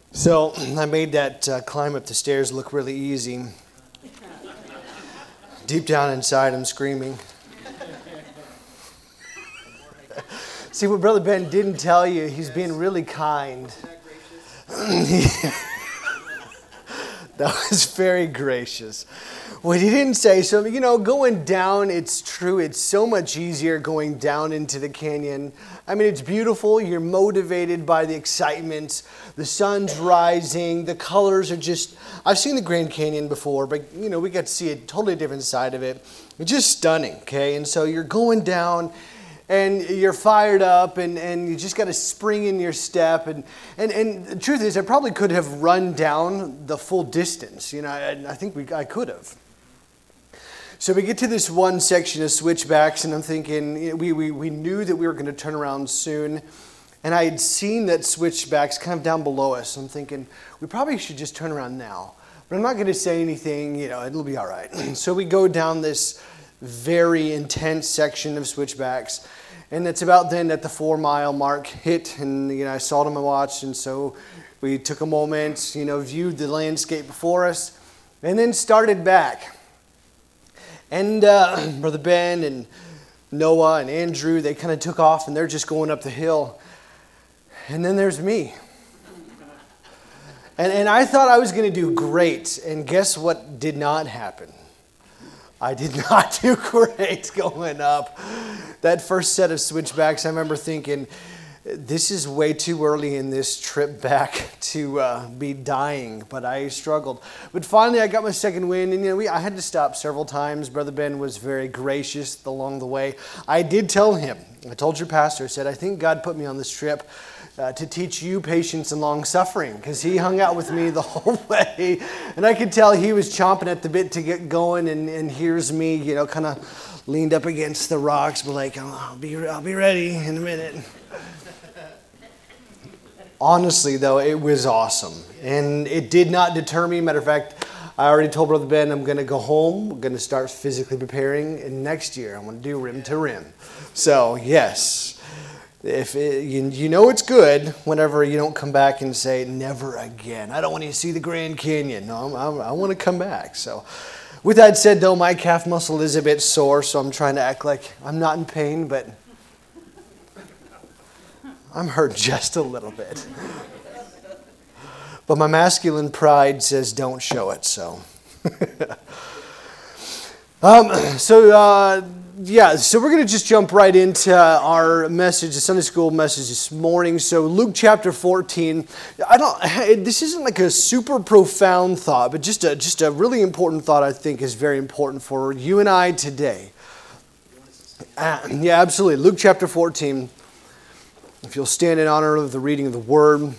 So I made that climb up the stairs look really easy. Deep down inside, I'm screaming. See, what Brother Ben didn't tell you, he's being really kind. That was very gracious. What he didn't say, so, going down, it's true, it's so much easier going down into the canyon. I mean, it's beautiful. You're motivated by the excitement. The sun's rising. The colors are just, I've seen the Grand Canyon before, but, we got to see a totally different side of it. It's just stunning, okay? And so you're going down, and you're fired up, and you just got a spring in your step. And the truth is, I probably could have run down the full distance. I think I could have. So we get to this one section of switchbacks, and I'm thinking, we knew that we were going to turn around soon. And I had seen that switchbacks kind of down below us. I'm thinking, we probably should just turn around now. But I'm not going to say anything, it'll be all right. So we go down this very intense section of switchbacks. And it's about then that the 4-mile mark hit, and I saw it on my watch, and so we took a moment, viewed the landscape before us, and then started back. And Brother Ben and Noah and Andrew, they kind of took off, and they're just going up the hill. And then there's me. And I thought I was going to do great, and guess what did not happen? I did not do great going up. That first set of switchbacks, I remember thinking, this is way too early in this trip back to be dying, but I struggled. But finally, I got my second win, and I had to stop several times. Brother Ben was very gracious along the way. I did tell him, I told your pastor, I said, I think God put me on this trip to teach you patience and long-suffering, because he hung out with me the whole way, and I could tell he was chomping at the bit to get going, and here's me, kind of leaned up against the rocks, but like, I'll be ready in a minute. Honestly, though, it was awesome, and it did not deter me. Matter of fact, I already told Brother Ben I'm going to go home, I'm going to start physically preparing, and next year I'm going to do rim to rim. So, yes. If it's good whenever you don't come back and say, never again. I don't want to see the Grand Canyon. No, I want to come back. So with that said, though, my calf muscle is a bit sore, so I'm trying to act like I'm not in pain, but I'm hurt just a little bit. But my masculine pride says don't show it, so. So we're going to just jump right into our message, the Sunday school message this morning. So Luke chapter 14. This isn't like a super profound thought, but just a really important thought I think is very important for you and I today. Yeah, absolutely. Luke chapter 14. If you'll stand in honor of the reading of the Word.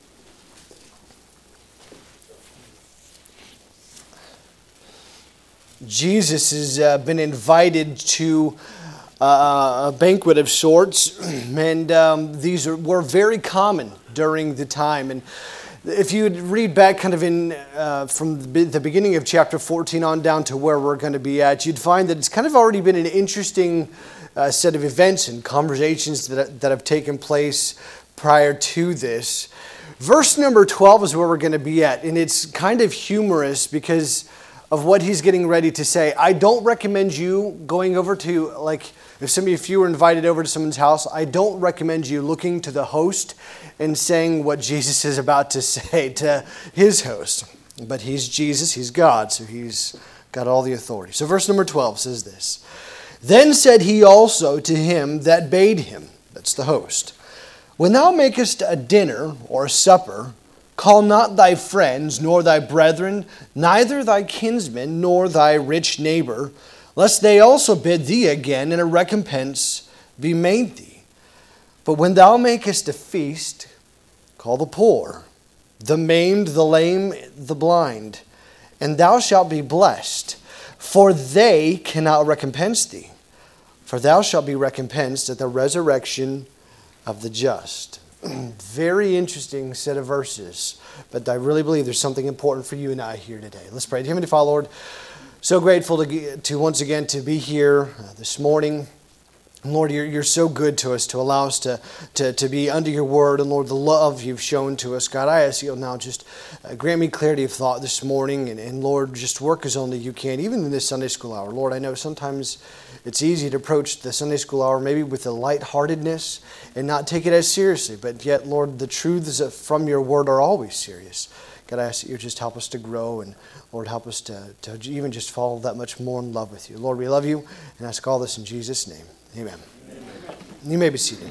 Jesus has been invited to a banquet of sorts, and these were very common during the time. And if you read back kind of from the beginning of chapter 14 on down to where we're going to be at, you'd find that it's kind of already been an interesting set of events and conversations that have taken place prior to this. Verse number 12 is where we're going to be at, and it's kind of humorous because of what he's getting ready to say. I don't recommend you going over to, if some of you were invited over to someone's house, I don't recommend you looking to the host and saying what Jesus is about to say to his host. But he's Jesus, he's God, so he's got all the authority. So verse number 12 says this. Then said he also to him that bade him, that's the host, when thou makest a dinner or a supper, call not thy friends, nor thy brethren, neither thy kinsmen, nor thy rich neighbor, lest they also bid thee again, and a recompense be made thee. But when thou makest a feast, call the poor, the maimed, the lame, the blind, and thou shalt be blessed, for they cannot recompense thee. For thou shalt be recompensed at the resurrection of the just. Very interesting set of verses, but I really believe there's something important for you and I here today. Let's pray. Heavenly Father, Lord, so grateful to once again to be here this morning. Lord, you're so good to us to allow us to be under your word. And Lord, the love you've shown to us. God, I ask you now just grant me clarity of thought this morning. And Lord, just work as only you can, even in this Sunday school hour. Lord, I know sometimes it's easy to approach the Sunday school hour maybe with a lightheartedness and not take it as seriously. But yet, Lord, the truths from your word are always serious. God, I ask that you just help us to grow, and Lord, help us to even just fall that much more in love with you. Lord, we love you, and I ask all this in Jesus' name. Amen. You may be seated.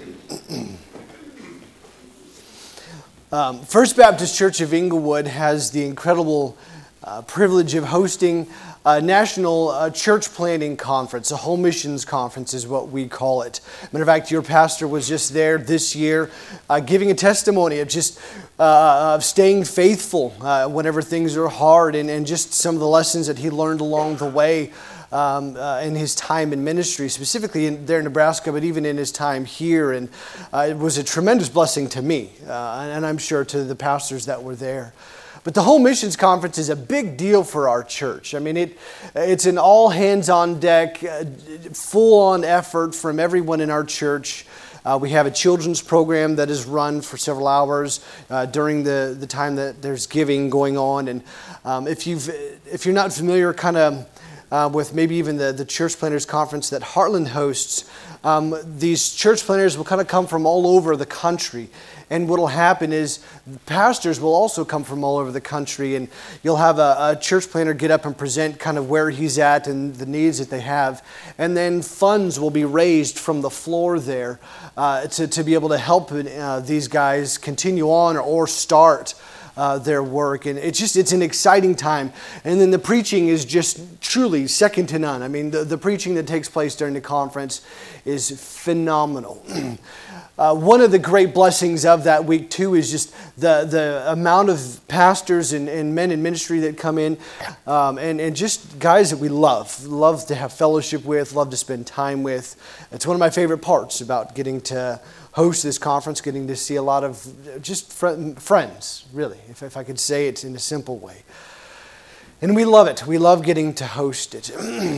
First Baptist Church of Inglewood has the incredible privilege of hosting a national church planting conference. A whole missions conference is what we call it. Matter of fact, your pastor was just there this year giving a testimony of just of staying faithful whenever things are hard, and just some of the lessons that he learned along the way in his time in ministry, specifically there in Nebraska, but even in his time here. And it was a tremendous blessing to me, and I'm sure to the pastors that were there. But the whole missions conference is a big deal for our church. I mean, it's an all hands on deck, full on effort from everyone in our church. We have a children's program that is run for several hours during the time that there's giving going on. And if you're not familiar kind of with maybe even the church planners conference that Heartland hosts, these church planners will kind of come from all over the country. And what will happen is pastors will also come from all over the country, and you'll have a church planner get up and present kind of where he's at and the needs that they have. And then funds will be raised from the floor there to be able to help these guys continue on or start their work. And it's an exciting time. And then the preaching is just truly second to none. I mean, the preaching that takes place during the conference is phenomenal. One of the great blessings of that week, too, is just the amount of pastors and men in ministry that come in, and just guys that we love to have fellowship with, love to spend time with. It's one of my favorite parts about getting to host this conference, getting to see a lot of just friends, really, if I could say it in a simple way. And we love it. We love getting to host it.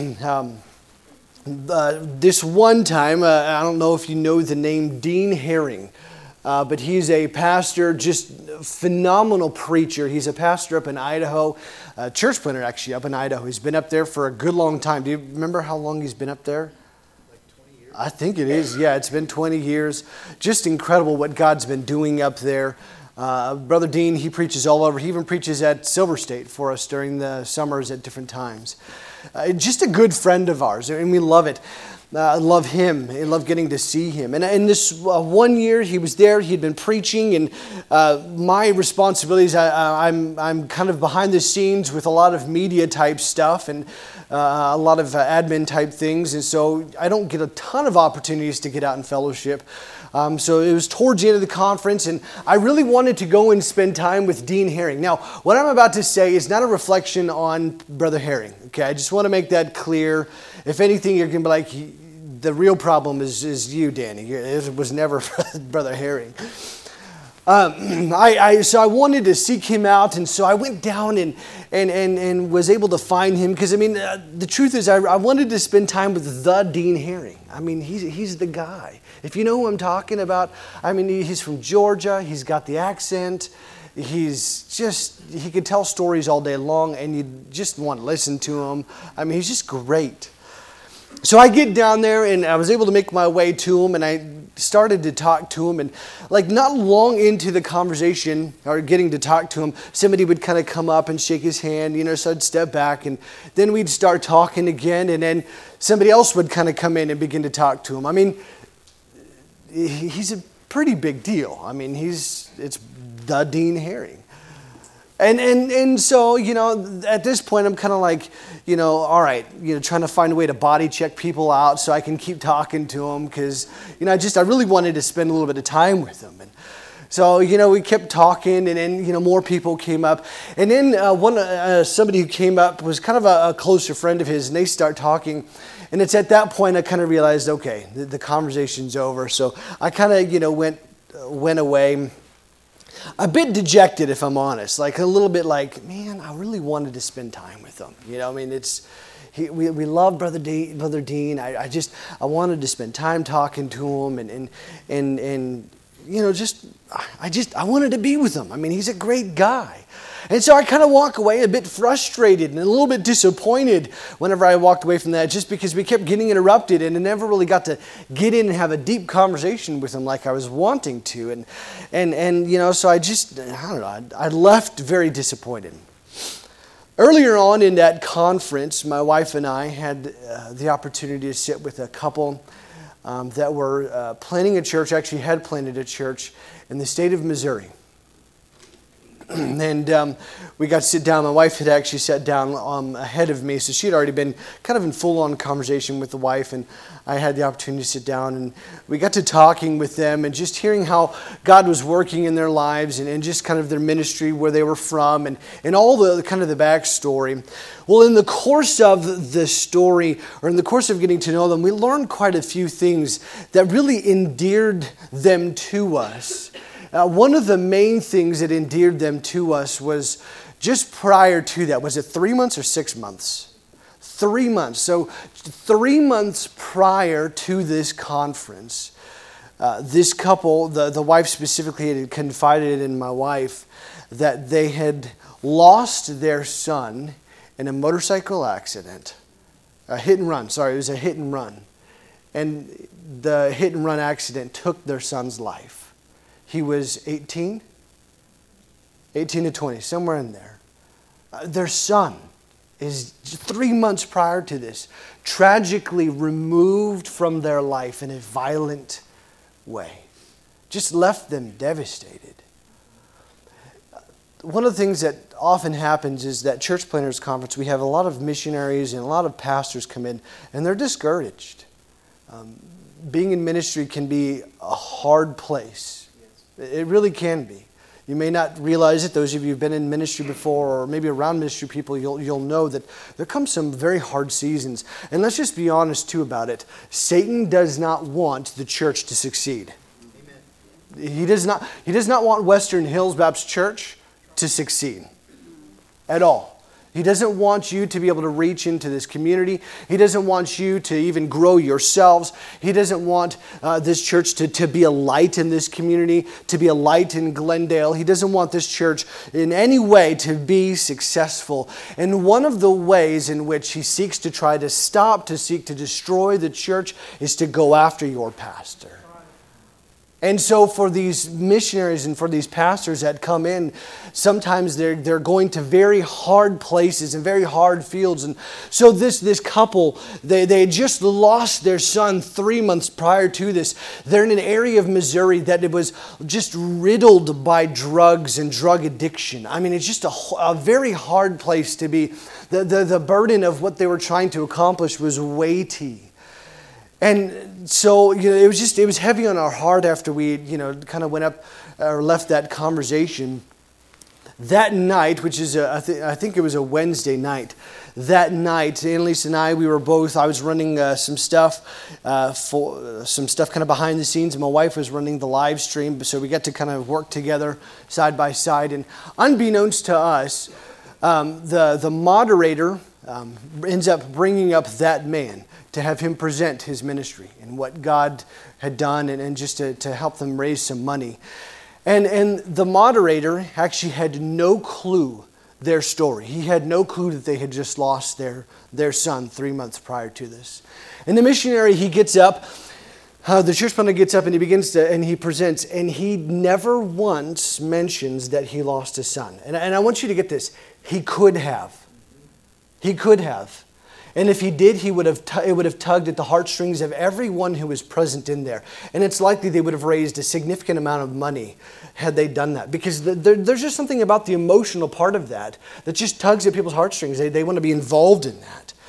This one time, I don't know if you know the name Dean Herring, but he's a pastor, just phenomenal preacher. He's a pastor up in Idaho, church planter actually up in Idaho. He's been up there for a good long time. Do you remember how long he's been up there? Like 20 years. I think it is. Yeah, it's been 20 years. Just incredible what God's been doing up there. Brother Dean, he preaches all over. He even preaches at Silver State for us during the summers at different times. Just a good friend of ours, and we love it. I love him. I love getting to see him. And in this 1 year he was there, he'd been preaching, and my responsibilities, I'm kind of behind the scenes with a lot of media type stuff and a lot of admin type things, and so I don't get a ton of opportunities to get out and fellowship. So it was towards the end of the conference, and I really wanted to go and spend time with Dean Herring. Now, what I'm about to say is not a reflection on Brother Herring. Okay, I just want to make that clear. If anything, you're going to be like, the real problem is you, Danny. It was never Brother Herring. So I wanted to seek him out, and so I went down and was able to find him, because I mean the truth is I wanted to spend time with the Dean Herring. I mean he's the guy. If you know who I'm talking about, I mean he's from Georgia. He's got the accent. He could tell stories all day long, and you just want to listen to him. I mean he's just great. So I get down there, and I was able to make my way to him, and I started to talk to him, and like not long into the conversation or getting to talk to him, somebody would kind of come up and shake his hand, so I'd step back, and then we'd start talking again, and then somebody else would kind of come in and begin to talk to him. I mean, he's a pretty big deal. I mean, it's the Dean Herring. And so, at this point, I'm kind of like, all right, trying to find a way to body check people out so I can keep talking to them, because, I really wanted to spend a little bit of time with them. And so, we kept talking, and then, more people came up. And then somebody who came up was kind of a closer friend of his, and they start talking. And it's at that point I kind of realized, okay, the conversation's over. So I kind of, went away. A bit dejected, if I'm honest, like a little bit like, man, I really wanted to spend time with him. we love Brother Dean. I wanted to spend time talking to him and I wanted to be with him. I mean, he's a great guy. And so I kind of walk away a bit frustrated and a little bit disappointed whenever I walked away from that, just because we kept getting interrupted and I never really got to get in and have a deep conversation with him like I was wanting to. So I left very disappointed. Earlier on in that conference, my wife and I had the opportunity to sit with a couple that were planning a church, actually had planted a church in the state of Missouri. And we got to sit down. My wife had actually sat down ahead of me, so she had already been kind of in full-on conversation with the wife, and I had the opportunity to sit down, and we got to talking with them and just hearing how God was working in their lives and just kind of their ministry, where they were from, and all the kind of the backstory. Well, in the course of the story, or in the course of getting to know them, we learned quite a few things that really endeared them to us. One of the main things that endeared them to us was just prior to that. Was it 3 months or 6 months? 3 months. So 3 months prior to this conference, this couple, the wife specifically, had confided in my wife that they had lost their son in a motorcycle accident. A hit and run. Sorry, it was a hit and run. And the hit and run accident took their son's life. He was 18 to 20, somewhere in there. Their son is 3 months prior to this, tragically removed from their life in a violent way. Just left them devastated. One of the things that often happens is that Church Planters Conference, we have a lot of missionaries and a lot of pastors come in, and they're discouraged. Being in ministry can be a hard place. It really can be. You may not realize it. Those of you who've been in ministry before, or maybe around ministry people, you'll know that there come some very hard seasons. And let's just be honest too about it. Satan does not want the church to succeed. Amen. He does not want Western Hills Baptist Church to succeed at all. He doesn't want you to be able to reach into this community. He doesn't want you to even grow yourselves. He doesn't want this church to be a light in this community, to be a light in Glendale. He doesn't want this church in any way to be successful. And one of the ways in which he seeks to try to seek to destroy the church is to go after your pastor. And so for these missionaries and for these pastors that come in, sometimes they're going to very hard places and very hard fields. And so this couple, they just lost their son 3 months prior to this. They're in an area of Missouri that it was just riddled by drugs and drug addiction. I mean, it's just a very hard place to be. The burden of what they were trying to accomplish was weighty. And so, it was heavy on our heart after we, kind of went up or left that conversation. That night, which is, I think it was a Wednesday night, that night, Annalise and I was running some stuff kind of behind the scenes, and my wife was running the live stream, so we got to kind of work together side by side. And unbeknownst to us, the moderator ends up bringing up that man to have him present his ministry and what God had done and just to help them raise some money. And the moderator actually had no clue their story. He had no clue that they had just lost their son 3 months prior to this. And the missionary, he gets up, the church planter gets up and he presents, and he never once mentions that he lost a son. And I want you to get this. He could have. He could have. And if he did, it would have tugged at the heartstrings of everyone who was present in there. And it's likely they would have raised a significant amount of money had they done that. Because there's just something about the emotional part of that just tugs at people's heartstrings. They want to be involved in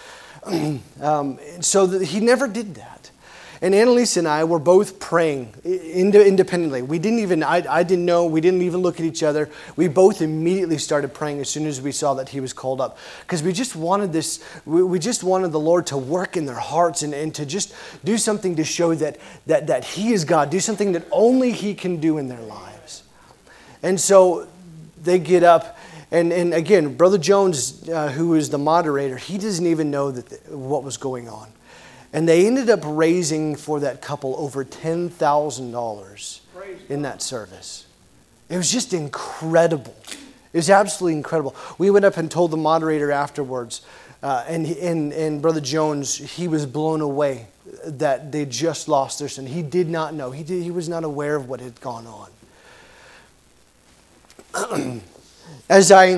that. So he never did that. And Annalise and I were both praying independently. We didn't even, I didn't know, we didn't even look at each other. We both immediately started praying as soon as we saw that he was called up. Because we just wanted we just wanted the Lord to work in their hearts and to just do something to show that he is God. Do something that only he can do in their lives. And so they get up And again, Brother Jones, who is the moderator, he doesn't even know what was going on. And they ended up raising for that couple over $10,000 in that service. It was just incredible. It was absolutely incredible. We went up and told the moderator afterwards, and Brother Jones, he was blown away that they just lost their son. He did not know. He was not aware of what had gone on. As I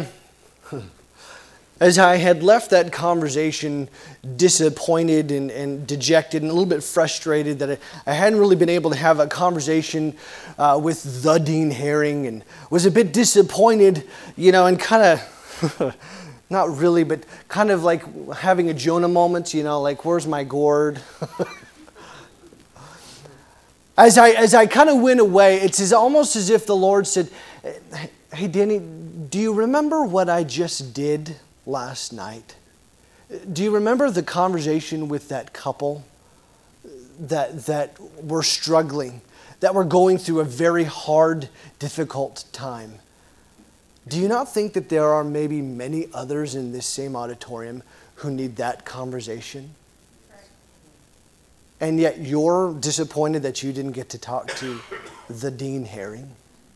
had left that conversation disappointed and dejected and a little bit frustrated that I hadn't really been able to have a conversation with the Dean Herring, and was a bit disappointed, and kind of, not really, but kind of like having a Jonah moment, like, where's my gourd? As I kind of went away, it's almost as if the Lord said, hey, Danny, do you remember what I just did last night? Do you remember the conversation with that couple that were struggling, that were going through a very hard, difficult time? Do you not think that there are maybe many others in this same auditorium who need that conversation? And yet you're disappointed that you didn't get to talk to the Dean Herring?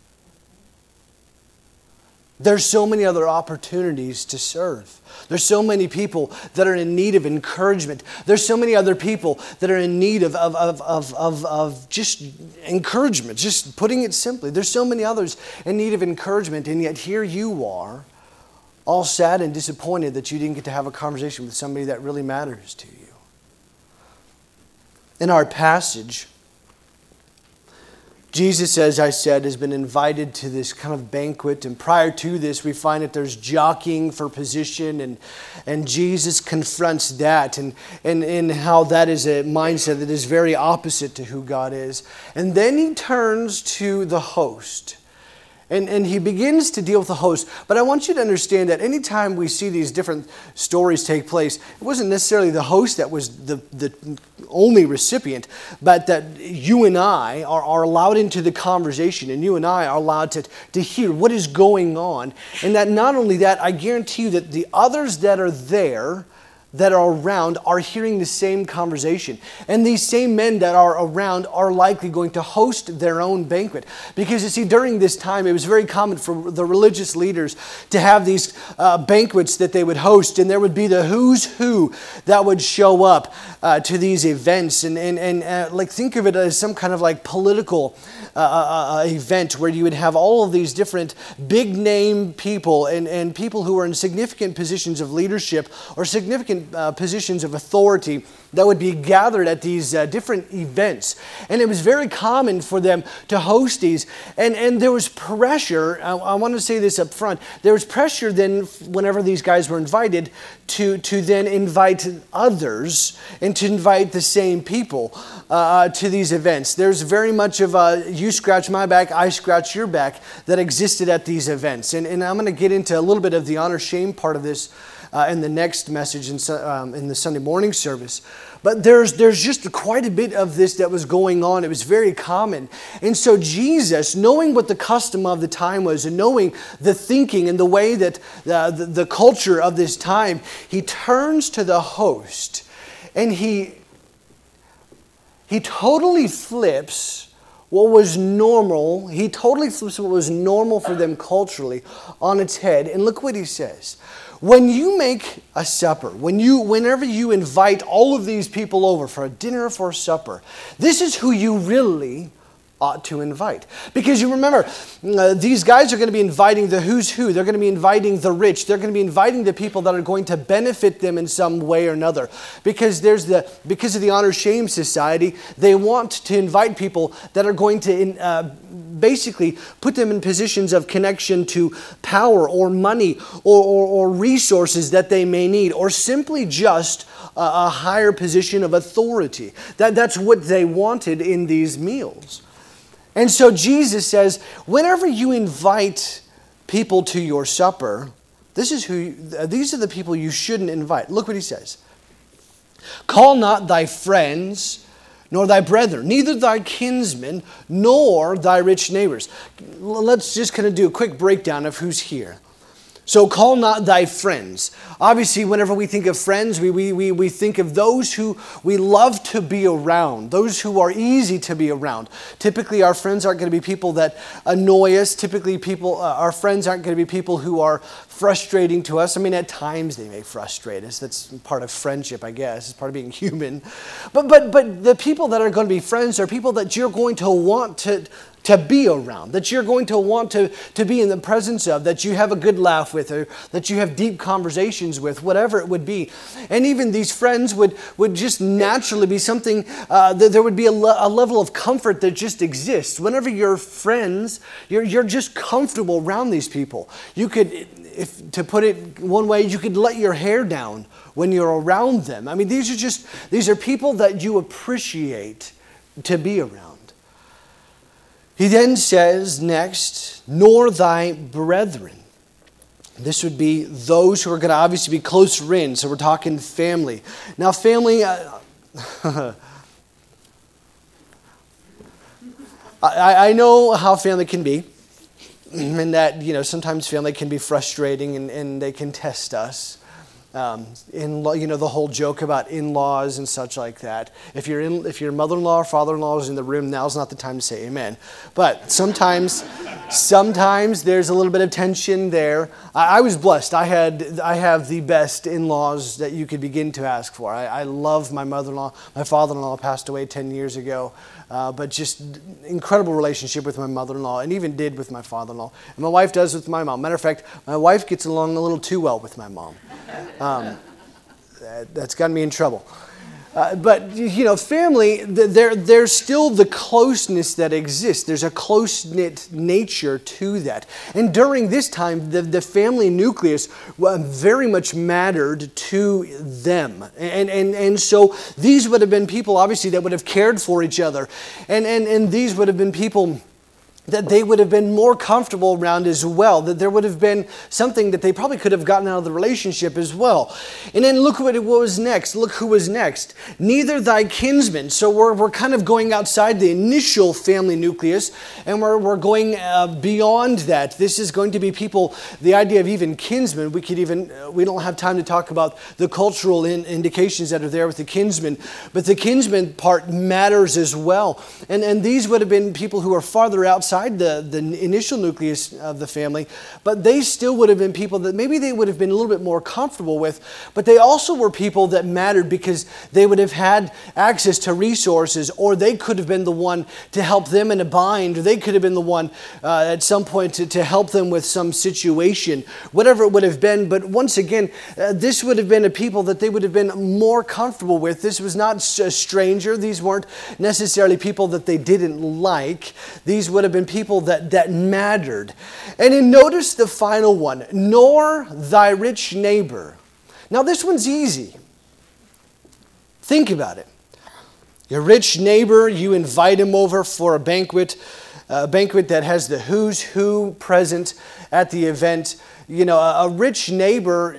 There's so many other opportunities to serve. There's so many people that are in need of encouragement. There's so many other people that are in need of just encouragement, just putting it simply. There's so many others in need of encouragement, and yet here you are, all sad and disappointed that you didn't get to have a conversation with somebody that really matters to you. In our passage, Jesus, as I said, has been invited to this kind of banquet, and prior to this we find that there's jockeying for position, and Jesus confronts that and how that is a mindset that is very opposite to who God is. And then he turns to the host. And he begins to deal with the host. But I want you to understand that anytime we see these different stories take place, it wasn't necessarily the host that was the only recipient, but that you and I are allowed into the conversation, and you and I are allowed to hear what is going on. And that not only that, I guarantee you that the others that are there, that are around, are hearing the same conversation. And these same men that are around are likely going to host their own banquet. Because you see, during this time, it was very common for the religious leaders to have these banquets that they would host, and there would be the who's who that would show up to these events. And like, think of it as some kind of like political event where you would have all of these different big name people and people who are in significant positions of leadership or significant positions of authority that would be gathered at these different events. And it was very common for them to host these. And there was pressure, I want to say this up front, there was pressure then whenever these guys were invited to then invite others and to invite the same people to these events. There's very much of a you scratch my back, I scratch your back that existed at these events. And I'm going to get into a little bit of the honor-shame part of this in the next message in the Sunday morning service. But there's just quite a bit of this that was going on. It was very common. And so Jesus, knowing what the custom of the time was and knowing the thinking and the way that the culture of this time, he turns to the host and he totally flips what was normal. He totally flips what was normal for them culturally on its head. And look what he says. When you make a supper, whenever you invite all of these people over for a dinner or for a supper, this is who you really ought to invite. Because you remember, these guys are going to be inviting the who's who. They're going to be inviting the rich. They're going to be inviting the people that are going to benefit them in some way or another. Because because of the honor-shame society, they want to invite people that are going to basically put them in positions of connection to power or money or resources that they may need, or simply just a higher position of authority. That's what they wanted in these meals. And so Jesus says, whenever you invite people to your supper, these are the people you shouldn't invite. Look what he says. Call not thy friends, nor thy brethren, neither thy kinsmen, nor thy rich neighbors. Let's just kind of do a quick breakdown of who's here. So call not thy friends. Obviously, whenever we think of friends, we think of those who we love to be around, those who are easy to be around. Typically, our friends aren't going to be people that annoy us. Typically, our friends aren't going to be people who are frustrating to us. I mean, at times they may frustrate us. That's part of friendship, I guess. It's part of being human. But the people that are going to be friends are people that you're going to want to be around, that you're going to want to be in the presence of, that you have a good laugh with, or that you have deep conversations with, whatever it would be. And even these friends would just naturally be something, that there would be a level of comfort that just exists. Whenever you're friends, you're just comfortable around these people. You could, to put it one way, you could let your hair down when you're around them. I mean, these are people that you appreciate to be around. He then says next, nor thy brethren. This would be those who are going to obviously be closer in. So we're talking family. Now family, I know how family can be. And that, sometimes family can be frustrating and they can test us. The whole joke about in-laws and such like that. If your mother-in-law or father-in-law is in the room, now's not the time to say amen. But sometimes there's a little bit of tension there. I was blessed. I have the best in-laws that you could begin to ask for. I love my mother-in-law. My father-in-law passed away 10 years ago. But just incredible relationship with my mother-in-law, and even did with my father-in-law. And my wife does with my mom. Matter of fact, my wife gets along a little too well with my mom. That's gotten me in trouble. But family, there's still the closeness that exists. There's a close-knit nature to that. And during this time, the family nucleus very much mattered to them. And so these would have been people, obviously, that would have cared for each other. And these would have been people that they would have been more comfortable around as well, that there would have been something that they probably could have gotten out of the relationship as well. And then look what was next. Look who was next. Neither thy kinsmen. So we're kind of going outside the initial family nucleus, and we're going beyond that. This is going to be people, the idea of even kinsmen, we don't have time to talk about the cultural indications that are there with the kinsmen, but the kinsman part matters as well. And these would have been people who are farther outside the initial nucleus of the family, but they still would have been people that maybe they would have been a little bit more comfortable with, but they also were people that mattered because they would have had access to resources, or they could have been the one to help them in a bind, or they could have been the one at some point to help them with some situation, whatever it would have been. But once again, this would have been a people that they would have been more comfortable with. This was not a stranger. These weren't necessarily people that they didn't like. These would have been people that mattered. And then notice the final one, nor thy rich neighbor. Now this one's easy. Think about it. Your rich neighbor, you invite him over for a banquet that has the who's who present at the event. A rich neighbor,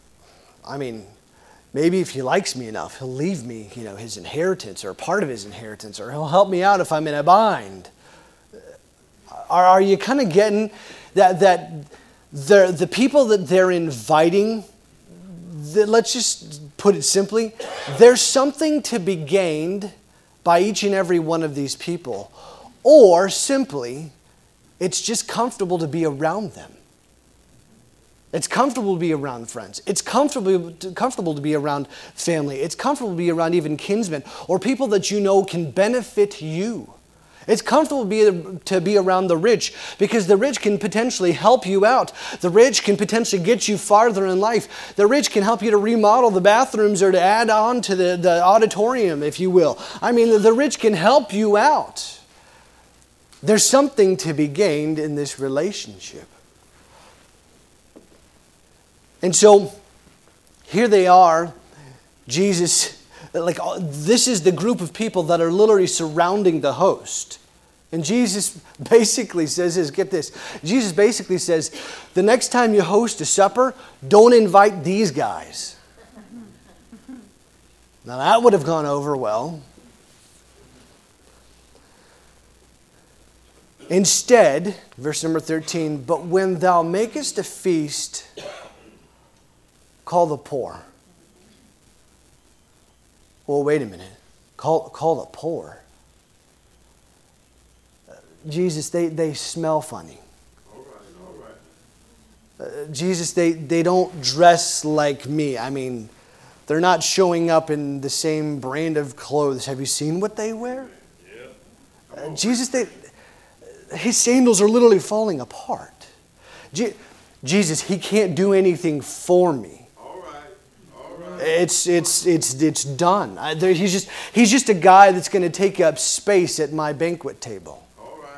maybe if he likes me enough, he'll leave me, his inheritance or part of his inheritance, or he'll help me out if I'm in a bind. Are you kind of getting that the people that they're inviting, let's just put it simply, there's something to be gained by each and every one of these people. Or simply, it's just comfortable to be around them. It's comfortable to be around friends. It's comfortable to be around family. It's comfortable to be around even kinsmen or people that can benefit you. It's comfortable to be around the rich because the rich can potentially help you out. The rich can potentially get you farther in life. The rich can help you to remodel the bathrooms or to add on to the auditorium, if you will. The rich can help you out. There's something to be gained in this relationship. And so here they are, Jesus. This is the group of people that are literally surrounding the host. And Jesus basically says this, get this. Jesus basically says, the next time you host a supper, don't invite these guys. Now that would have gone over well. Instead, verse number 13, but when thou makest a feast, call the poor. Well, wait a minute. Call the poor. Jesus, they smell funny. Jesus, they don't dress like me. I mean, they're not showing up in the same brand of clothes. Have you seen what they wear? Yeah. Jesus, his sandals are literally falling apart. Jesus, he can't do anything for me. All right. It's done. He's just a guy that's going to take up space at my banquet table. All right.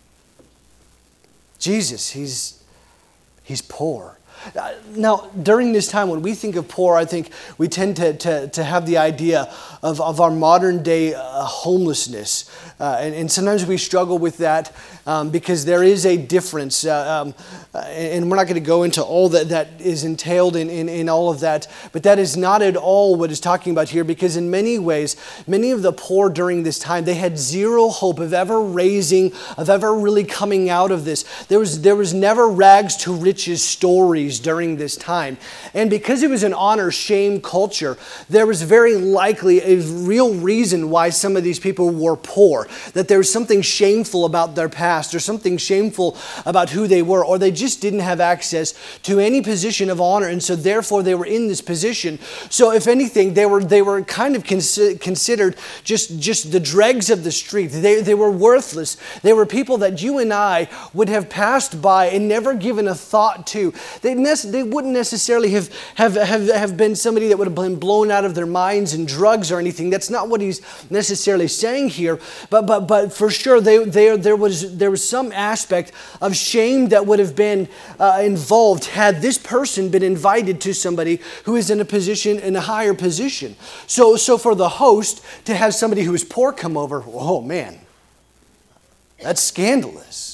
Jesus, he's poor. Now, during this time, when we think of poor, I think we tend to have the idea of our modern day homelessness. And sometimes we struggle with that because there is a difference. And we're not going to go into all that is entailed in all of that. But that is not at all what is talking about here, because in many ways, many of the poor during this time, they had zero hope of ever really coming out of this. There was never rags to riches stories during this time. And because it was an honor-shame culture, there was very likely a real reason why some of these people were poor. That there was something shameful about their past, or something shameful about who they were, or they just didn't have access to any position of honor, and so therefore they were in this position. So if anything, they were kind of considered just the dregs of the street. They were worthless. They were people that you and I would have passed by and never given a thought to. They wouldn't necessarily have been somebody that would have been blown out of their minds in drugs or anything. That's not what he's necessarily saying here. But for sure, there was some aspect of shame that would have been involved had this person been invited to somebody who is in a higher position. So for the host to have somebody who is poor come over, oh man, that's scandalous.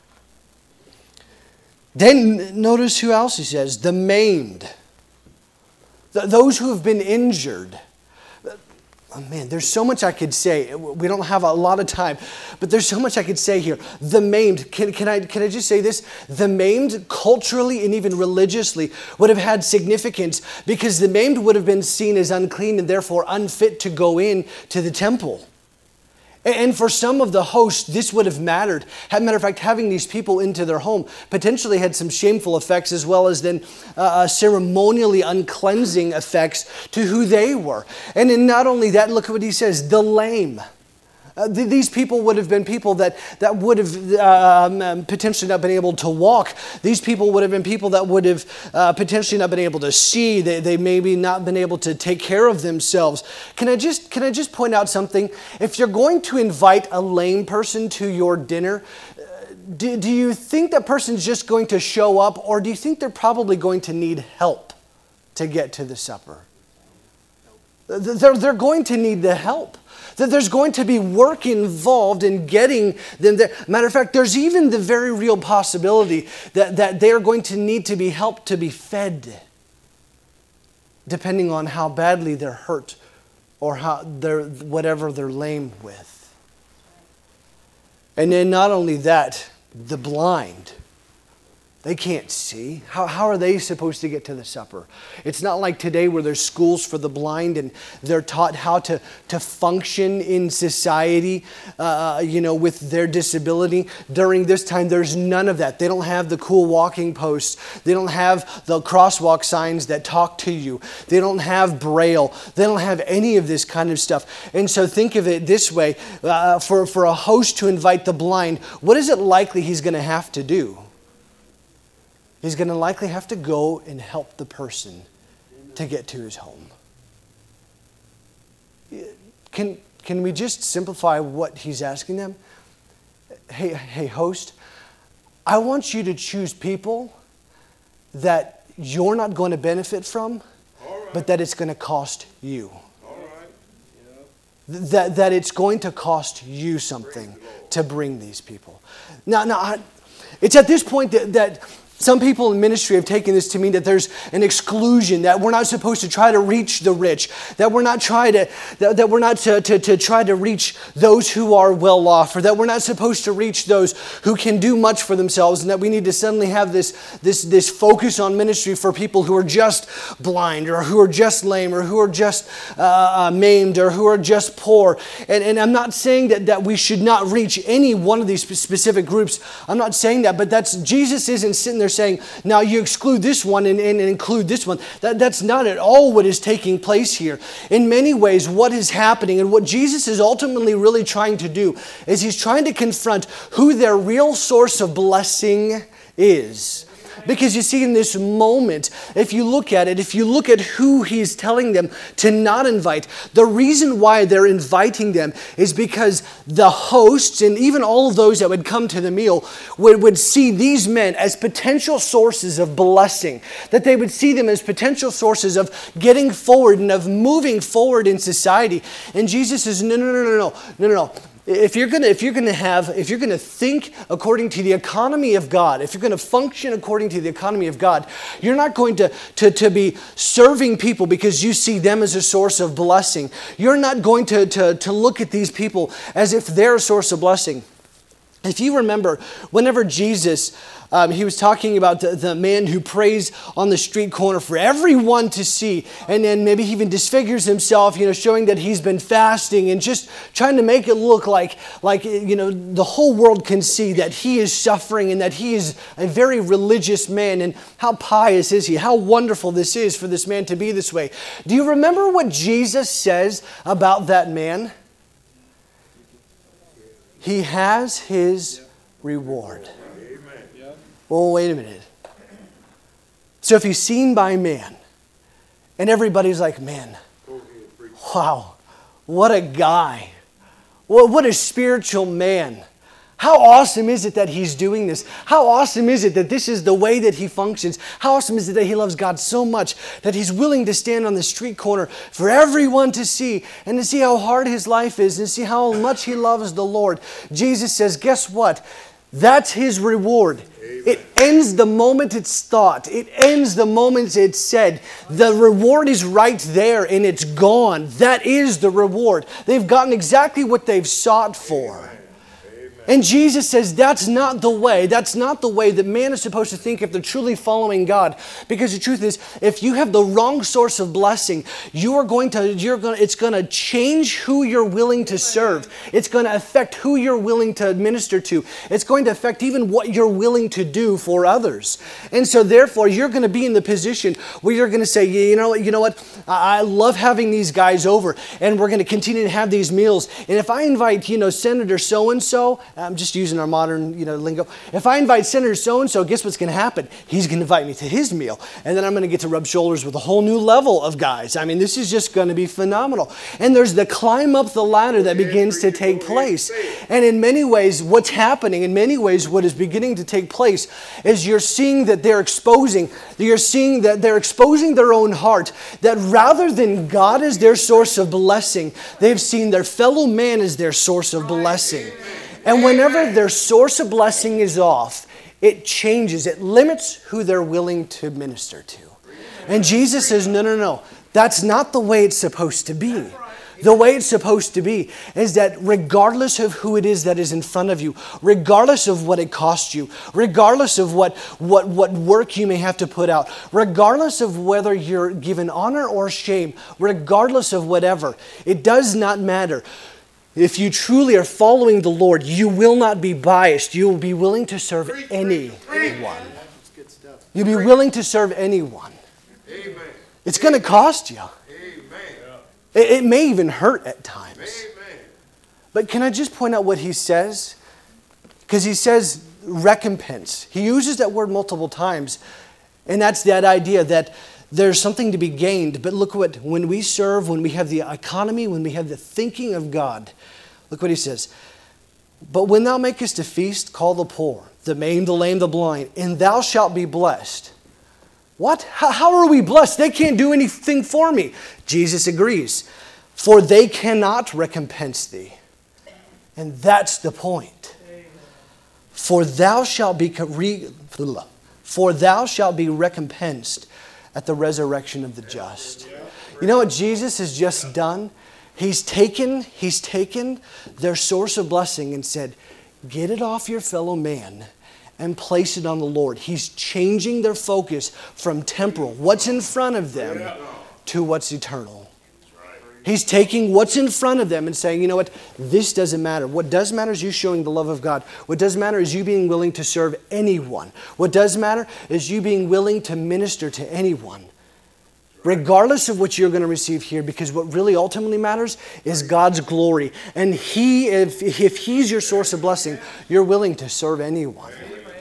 Then notice who else he says, the maimed, those who have been injured. Oh man, there's so much I could say. We don't have a lot of time, but there's so much I could say here. The maimed, can I just say this? The maimed culturally and even religiously would have had significance, because the maimed would have been seen as unclean and therefore unfit to go in to the temple. And for some of the hosts, this would have mattered. As a matter of fact, having these people into their home potentially had some shameful effects, as well as then ceremonially uncleansing effects to who they were. And then not only that, look at what he says, the lame. These people would have been people that would have potentially not been able to walk. These people would have been people that would have potentially not been able to see. They maybe not been able to take care of themselves. Can I just point out something? If you're going to invite a lame person to your dinner, do you think that person's just going to show up, or do you think they're probably going to need help to get to the supper? They're going to need the help. That there's going to be work involved in getting them there. Matter of fact, there's even the very real possibility that they're going to need to be helped to be fed, depending on how badly they're hurt or whatever they're lame with. And then not only that, the blind. They can't see. How are they supposed to get to the supper? It's not like today where there's schools for the blind and they're taught how to function in society, with their disability. During this time, there's none of that. They don't have the cool walking posts. They don't have the crosswalk signs that talk to you. They don't have Braille. They don't have any of this kind of stuff. And so think of it this way. For a host to invite the blind, what is it likely he's going to have to do? He's going to likely have to go and help the person to get to his home. Can we just simplify what he's asking them? Hey, host, I want you to choose people that you're not going to benefit from, but that it's going to cost you. That it's going to cost you something to bring these people. Now, it's at this point that Some people in ministry have taken this to mean that there's an exclusion, that we're not supposed to try to reach the rich, that we're not to try to reach those who are well off, or that we're not supposed to reach those who can do much for themselves, and that we need to suddenly have this focus on ministry for people who are just blind, or who are just lame, or who are just maimed, or who are just poor. And I'm not saying that we should not reach any one of these specific groups. I'm not saying that, but Jesus isn't sitting there saying, now you exclude this one and include this one. That's not at all what is taking place here. In many ways, what is happening and what Jesus is ultimately really trying to do is he's trying to confront who their real source of blessing is. Because you see, in this moment, if you look at who he's telling them to not invite, the reason why they're inviting them is because the hosts and even all of those that would come to the meal would see these men as potential sources of blessing. That they would see them as potential sources of getting forward and of moving forward in society. And Jesus says, no. If you're going to think according to the economy of God, if you're going to function according to the economy of God, you're not going to be serving people because you see them as a source of blessing. You're not going to look at these people as if they're a source of blessing. If you remember, whenever Jesus, he was talking about the man who prays on the street corner for everyone to see, and then maybe he even disfigures himself, showing that he's been fasting and just trying to make it look like the whole world can see that he is suffering and that he is a very religious man, and how pious is he? How wonderful this is for this man to be this way. Do you remember what Jesus says about that man? He has his reward. Well, wait a minute. So if he's seen by man, and everybody's like, man, wow, what a guy. What a spiritual man. How awesome is it that he's doing this? How awesome is it that this is the way that he functions? How awesome is it that he loves God so much that he's willing to stand on the street corner for everyone to see and to see how hard his life is and to see how much he loves the Lord? Jesus says, guess what? That's his reward. Amen. It ends the moment it's thought. It ends the moment it's said. The reward is right there and it's gone. That is the reward. They've gotten exactly what they've sought for. Amen. And Jesus says that's not the way. That's not the way that man is supposed to think if they're truly following God. Because the truth is, if you have the wrong source of blessing, it's going to change who you're willing to serve. It's going to affect who you're willing to administer to. It's going to affect even what you're willing to do for others. And so therefore, you're going to be in the position where you're going to say, you know what? I love having these guys over, and we're going to continue to have these meals. And if I invite, Senator so-and-so, I'm just using our modern, lingo. If I invite Senator so-and-so, guess what's going to happen? He's going to invite me to his meal. And then I'm going to get to rub shoulders with a whole new level of guys. I mean, this is just going to be phenomenal. And there's the climb up the ladder that begins to take place. And in many ways, what is beginning to take place is you're seeing that they're exposing their own heart. That rather than God as their source of blessing, they've seen their fellow man as their source of blessing. And whenever their source of blessing is off, it changes. It limits who they're willing to minister to. And Jesus says, no. That's not the way it's supposed to be. The way it's supposed to be is that regardless of who it is that is in front of you, regardless of what it costs you, regardless of what work you may have to put out, regardless of whether you're given honor or shame, regardless of whatever, it does not matter. If you truly are following the Lord, you will not be biased. You will be willing to serve anyone. You'll be willing to serve anyone. Amen. It's going to cost you. Amen. It may even hurt at times. Amen. But can I just point out what he says? Because he says recompense. He uses that word multiple times. And that's that idea that there's something to be gained. But look when we serve, when we have the economy, when we have the thinking of God, look what he says. But when thou makest a feast, call the poor, the maimed, the lame, the blind, and thou shalt be blessed. What? How are we blessed? They can't do anything for me. Jesus agrees. For they cannot recompense thee. And that's the point. For thou shalt be For thou shalt be recompensed at the resurrection of the just. You know what Jesus has just done? He's taken their source of blessing and said, get it off your fellow man and place it on the Lord. He's changing their focus from temporal, what's in front of them, to what's eternal. He's taking what's in front of them and saying, you know what, this doesn't matter. What does matter is you showing the love of God. What does matter is you being willing to serve anyone. What does matter is you being willing to minister to anyone. Regardless of what you're going to receive here, because what really ultimately matters is God's glory. And if He's your source of blessing, you're willing to serve anyone.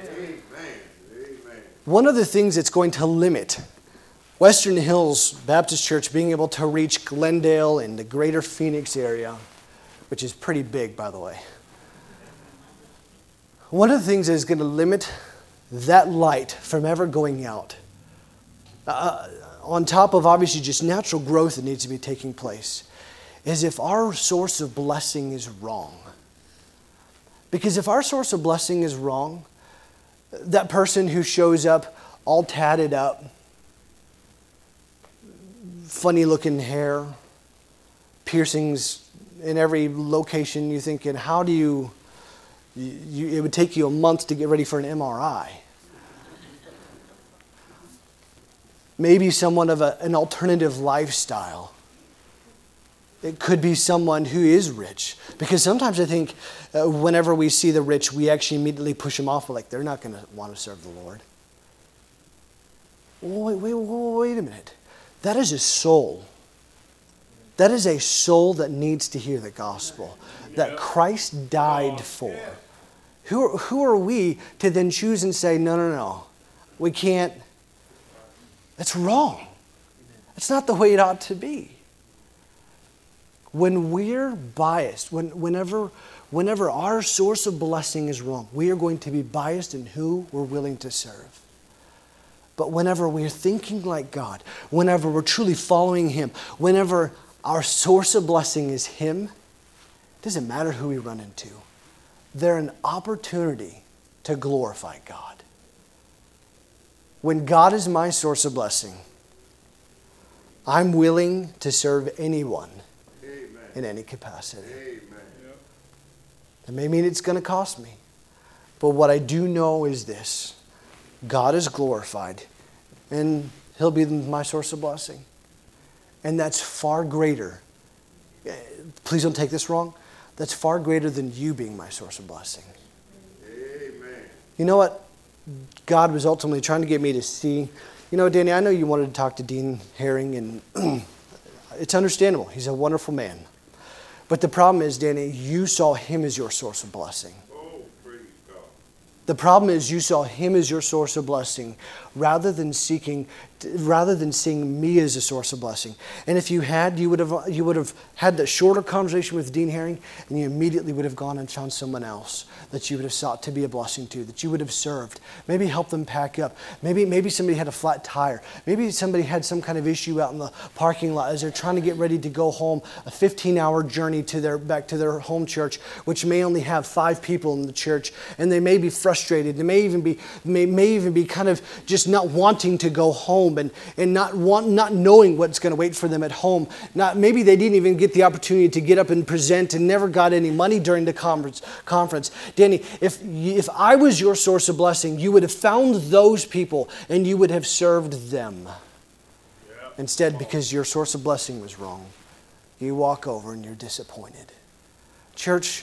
One of the things that's going to limit Western Hills Baptist Church being able to reach Glendale and the greater Phoenix area, which is pretty big, by the way. One of the things that is going to limit that light from ever going out, on top of obviously just natural growth that needs to be taking place, is if our source of blessing is wrong. Because if our source of blessing is wrong, that person who shows up all tatted up, funny looking hair, piercings in every location, you're thinking, how do you it would take you a month to get ready for an MRI. Maybe someone of an alternative lifestyle. It could be someone who is rich. Because sometimes I think whenever we see the rich, we actually immediately push them off. We're like, they're not going to want to serve the Lord. Wait a minute. That is a soul. That is a soul that needs to hear the gospel. That Christ died for. Who are we to then choose and say, no, we can't. That's wrong. That's not the way it ought to be. When we're biased, whenever our source of blessing is wrong, we are going to be biased in who we're willing to serve. But whenever we're thinking like God, whenever we're truly following Him, whenever our source of blessing is Him, it doesn't matter who we run into. They're an opportunity to glorify God. When God is my source of blessing, I'm willing to serve anyone in any capacity. It may mean it's going to cost me. But what I do know is this. God is glorified, and He'll be my source of blessing. And that's far greater. Please don't take this wrong. That's far greater than you being my source of blessing. Amen. You know what? God was ultimately trying to get me to see. You know, Danny, I know you wanted to talk to Dean Herring, and it's understandable. He's a wonderful man. But the problem is, Danny, you saw him as your source of blessing. The problem is you saw him as your source of blessing rather than seeing me as a source of blessing. And if you had, you would have had the shorter conversation with Dean Herring, and you immediately would have gone and found someone else that you would have sought to be a blessing to, that you would have served. Maybe help them pack up. Maybe somebody had a flat tire. Maybe somebody had some kind of issue out in the parking lot as they're trying to get ready to go home, a 15-hour journey back to their home church, which may only have 5 people in the church, and they may be frustrated. They may even be kind of just not wanting to go home and not knowing what's going to wait for them at home. Maybe they didn't even get the opportunity to get up and present and never got any money during the conference. Danny, if I was your source of blessing, you would have found those people and you would have served them. Instead, because your source of blessing was wrong, you walk over and you're disappointed. Church,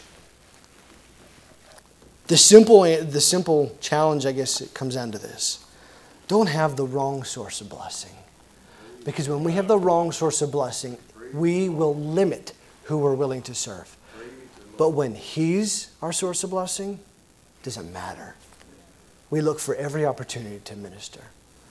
the simple challenge, I guess, it comes down to this. Don't have the wrong source of blessing. Because when we have the wrong source of blessing, we will limit who we're willing to serve. But when He's our source of blessing, it doesn't matter. We look for every opportunity to minister.